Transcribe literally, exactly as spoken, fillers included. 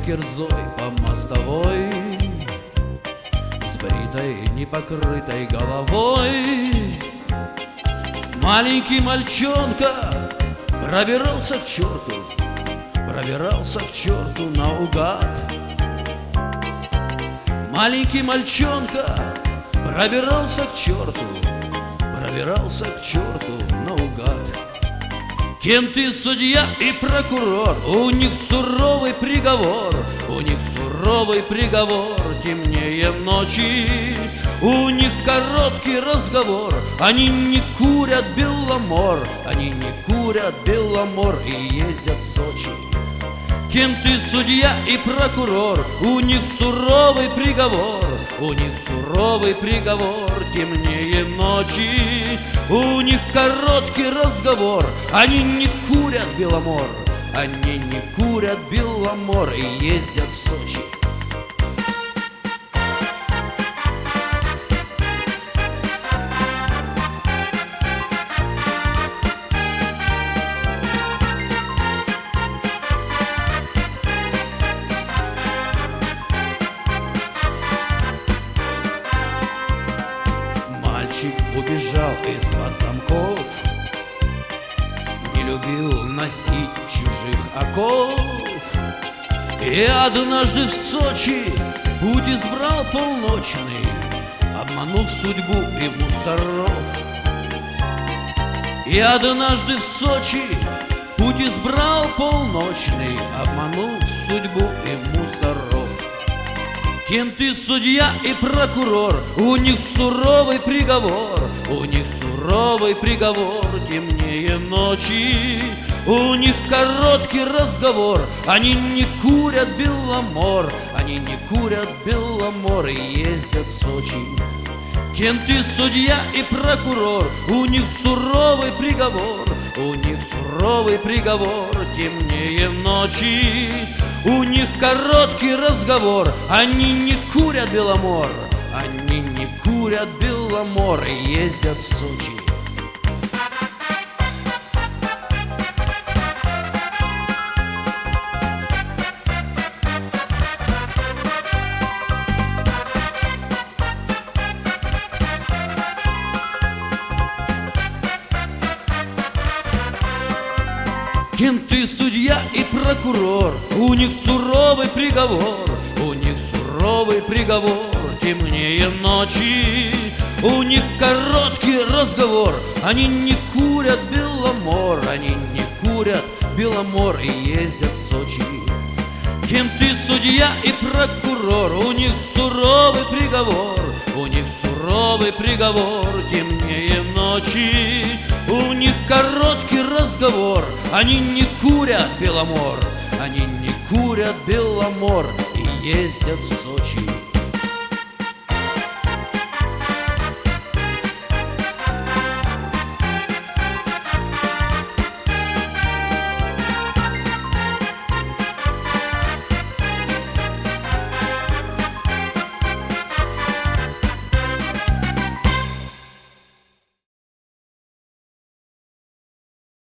кирзой по мостовой, с бритой непокрытой головой. Маленький мальчонка пробирался к черту, пробирался к черту наугад. Маленький мальчонка пробирался к черту, пробирался к черту наугад. Кент и судья и прокурор, у них суровый приговор, у них суровый приговор темнее ночи. У них короткий разговор, они не курят беломор, они не курят беломор и ездят в Сочи. Кент и судья и прокурор, у них суровый приговор, у них суровый приговор темнее ночи. У них короткий разговор, они не курят беломор, они не курят беломор и ездят в Сочи. Мальчик убежал из-под замков, не любил носить чужих оков. И однажды в Сочи путь избрал полночный, обманув судьбу и мусоров. И однажды в Сочи путь избрал полночный, обманув судьбу и мусоров. Кент и судья и прокурор, у них суровый приговор, у них суровый приговор темнее ночи. У них короткий разговор, они не курят беломор, они не курят беломор и ездят в Сочи. Кент и судья и прокурор, у них суровый приговор, у них суровый приговор темнее ночи. У них короткий разговор, они не курят беломор, они не курят беломор и ездят в Сочи. Кент и судья и прокурор, у них суровый приговор, у них суровый приговор темнее ночи. У них короткий разговор, они не курят беломор, они не курят беломор и ездят в Сочи. Кент и судья и прокурор, у них суровый приговор, у них суровый приговор темнее ночи. У них короткий разговор, они не курят беломор, они не курят беломор и ездят в Сочи.